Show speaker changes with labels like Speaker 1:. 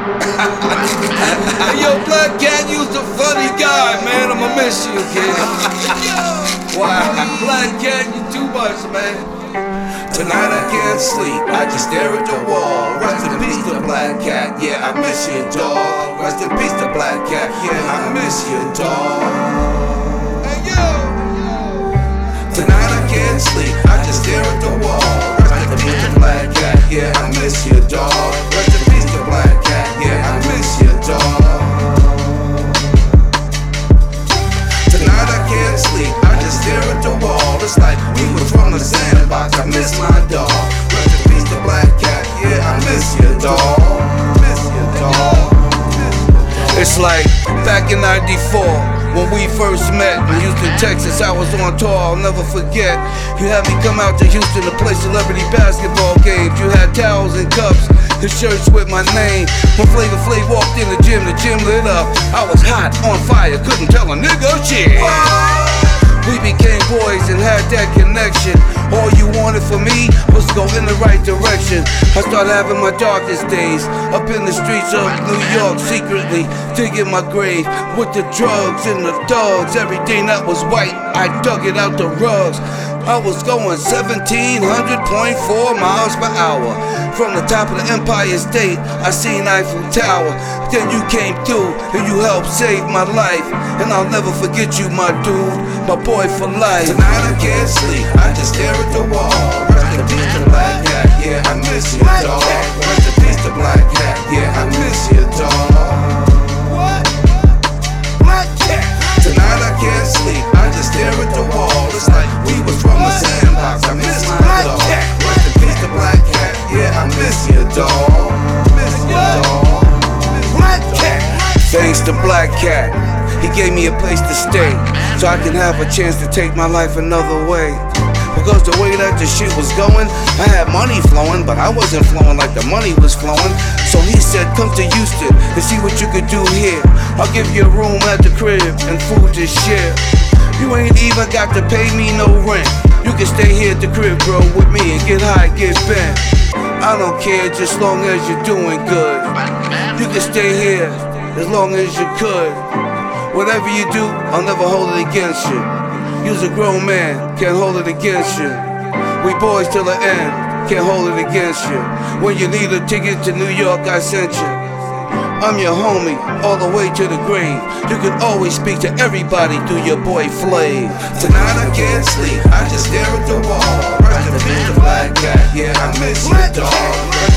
Speaker 1: Hey, yo, Black Cat, you's a funny guy, man. I'ma miss you again. Wow, Black Cat, you too much, man. Tonight I can't sleep, I just stare at the wall. Rest in peace to Black Cat, yeah, I miss you, dog. Rest in peace to Black Cat, yeah, I miss you, dog. Hey, yo! Tonight I can't sleep, I just stare at the wall. Rest in peace to Black Cat, yeah, I miss you, dog. Rest in peace to Black Cat, yeah, I miss you, dog. Tonight I can't sleep, I just stare at the wall. It's like we was from the sandbox, I miss my dog. Rest in peace to Black Cat, yeah, I miss you, dog. Miss you, dog. It's like back in '94 when we first met in Houston, Texas. I was on tour, I'll never forget. You had me come out to Houston to play celebrity basketball games. You had towels and cups and shirts with my name. When Flavor Flav walked in the gym lit up. I was hot, on fire, couldn't tell a nigga shit. We became boys and had that connection. All you wanted from me was to go in the right direction. I started having my darkest days up in the streets of New York, secretly digging my grave with the drugs and the thugs. Everything that was white, I dug it out the rugs. I was going 1700.4 miles per hour. From the top of the Empire State, I seen Eiffel Tower. Then you came through and you helped save my life. And I'll never forget you, my dude, my boy for life. Tonight I can't sleep, I just stare at the wall. Rest in peace to Black Cat, yeah, I miss you, dog. Rest in peace to Black Cat, yeah, I miss you, dog. Black Cat. Tonight I can't sleep, I just stare at the wall. It's like we was from the sandbox, I miss my dog. Rest in peace to Black Cat, yeah, I miss you, dog. Miss you, dog. Black Cat. Thanks to Black Cat, he gave me a place to stay, so I can have a chance to take my life another way. Because the way that the shit was going, I had money flowing, but I wasn't flowing like the money was flowing. So he said, come to Houston and see what you could do here. I'll give you a room at the crib and food to share. You ain't even got to pay me no rent. You can stay here at the crib, bro, with me and get high, get bent. I don't care, just long as you're doing good. You can stay here as long as you could. Whatever you do, I'll never hold it against you. You's a grown man, can't hold it against you. We boys till the end, can't hold it against you. When you need a ticket to New York, I sent you. I'm your homie, all the way to the grave. You can always speak to everybody through your boy Flav. Tonight I can't sleep, I just stare at the wall. Rest in peace to Black Cat, yeah, I miss you, dog.